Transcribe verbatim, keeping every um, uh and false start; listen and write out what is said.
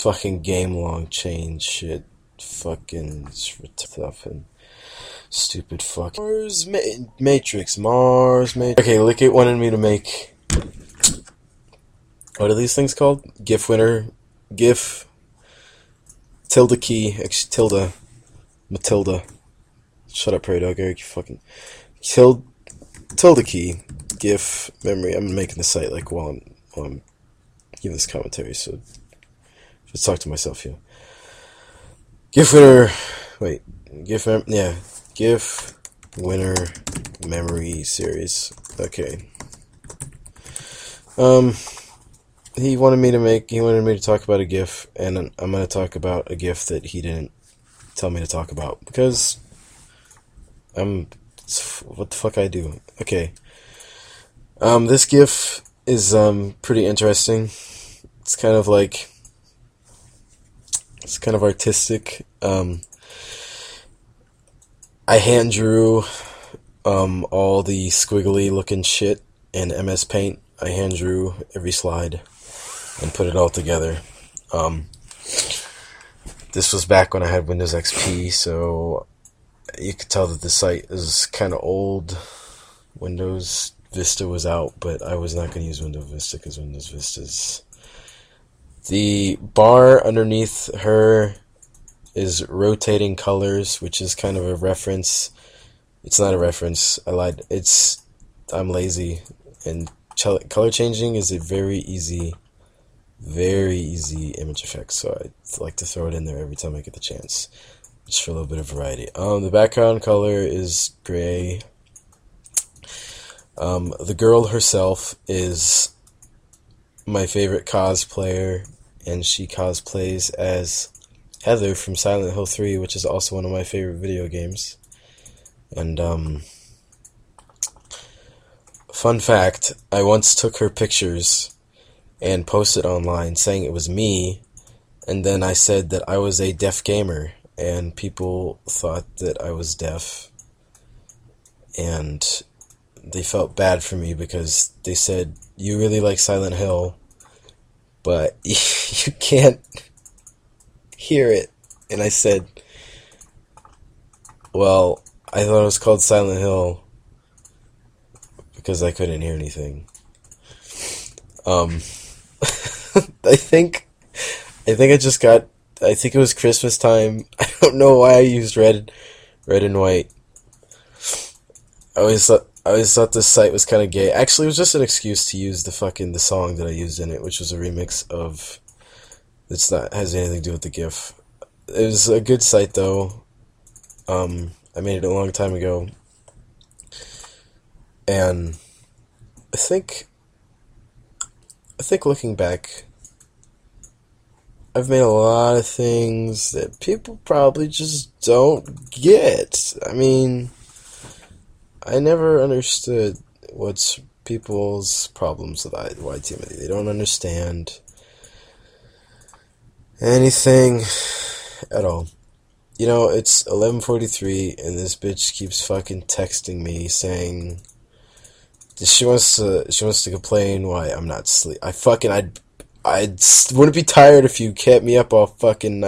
fucking game long change shit. Fucking stuff and stupid fuck. Mars Ma Matrix. Mars Matrix. Okay, Lick It wanted me to make. What are these things called? GIF winner. GIF. Tilde key. Ex tilde. Matilda. Shut up, Prairie Dog Eric, you fucking. Tilde, tilde key. GIF memory. I'm making the site like while I'm, while I'm giving this commentary, so just talk to myself here. GIF winner. Wait. GIF mem. Yeah. GIF winner memory series. Okay. Um. He wanted me to make. He wanted me to talk about a GIF, and I'm going to talk about a GIF that he didn't tell me to talk about because I'm. What the fuck I do? Okay. Um. This GIF is um pretty interesting. It's kind of like. It's kind of artistic. Um. I hand drew um all the squiggly looking shit in M S Paint. I hand drew every slide and put it all together. Um, this was back when I had Windows X P, so you could tell that the site is kind of old. Windows Vista was out, but I was not going to use Windows Vista because Windows Vista's... The bar underneath her is rotating colors, which is kind of a reference. It's not a reference. I lied. It's... I'm lazy, and color changing is a very easy... Very easy image effect, so I like to throw it in there every time I get the chance, just for a little bit of variety. Um, the background color is gray. Um, the girl herself is my favorite cosplayer, and she cosplays as Heather from Silent Hill three, which is also one of my favorite video games. And, um, fun fact, I once took her pictures and posted online saying it was me, and then I said that I was a deaf gamer, and people thought that I was deaf, and they felt bad for me because they said, you really like Silent Hill, but you can't hear it. And I said, well, I thought it was called Silent Hill because I couldn't hear anything. Um... I think, I think I just got, I think it was Christmas time. I don't know why I used red, red and white. I always thought, I always thought this site was kind of gay. Actually, it was just an excuse to use the fucking, the song that I used in it, which was a remix of, it's not, has anything to do with the GIF. It was a good site though. Um, I made it a long time ago. And I think, I think looking back, I've made a lot of things that people probably just don't get. I mean, I never understood what's people's problems with White Timothy. They don't understand anything at all. You know, it's eleven forty-three, and this bitch keeps fucking texting me saying she wants to she wants to complain why I'm not sleep. I fucking I'd I wouldn't be tired if you kept me up all fucking night.